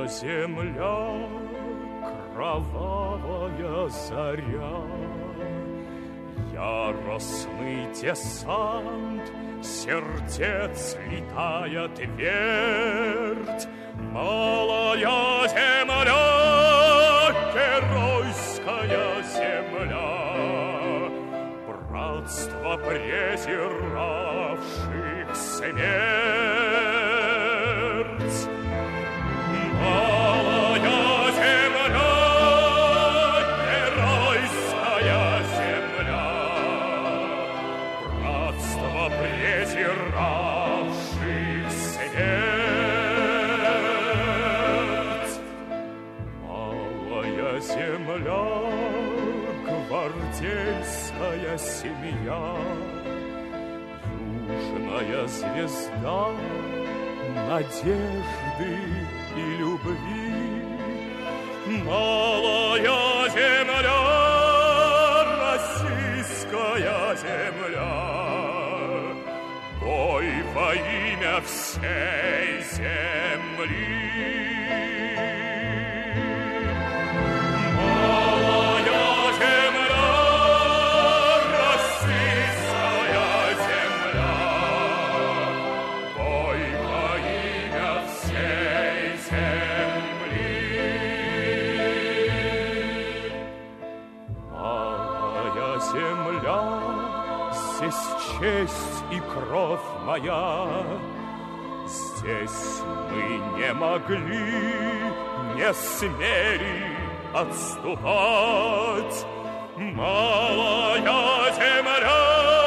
земля, кровавая заря, яростный десант сердец летая твердь, малая земля, геройская земля, братство презиравших смерть. Малая земля, геройская земля, братство презиравших смерть. Малая земля, гвардейская семья, южная звезда надежды и любви. Малая земля, российская земля, бой во имя всей земли. Честь и кровь моя, здесь мы не могли, не смели отступать. Малая земля,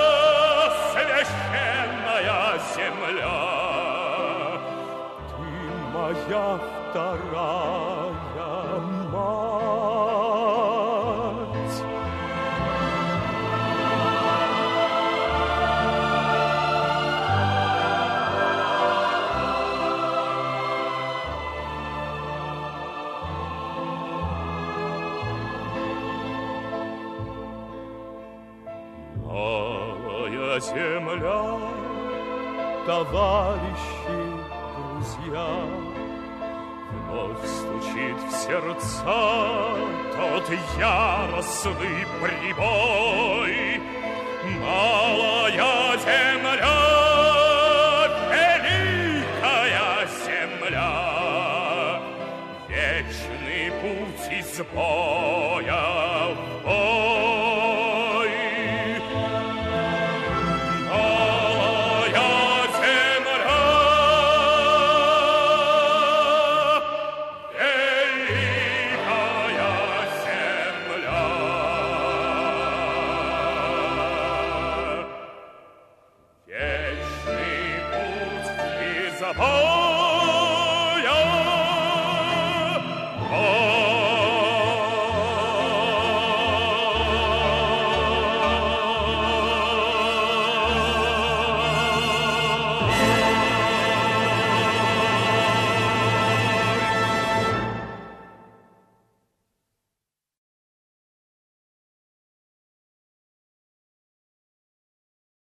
священная земля, ты моя вторая мать. Земля, товарищи, друзья, вновь стучит в сердца тот яростный прибой. Малая земля, великая земля, вечный путь и сбор.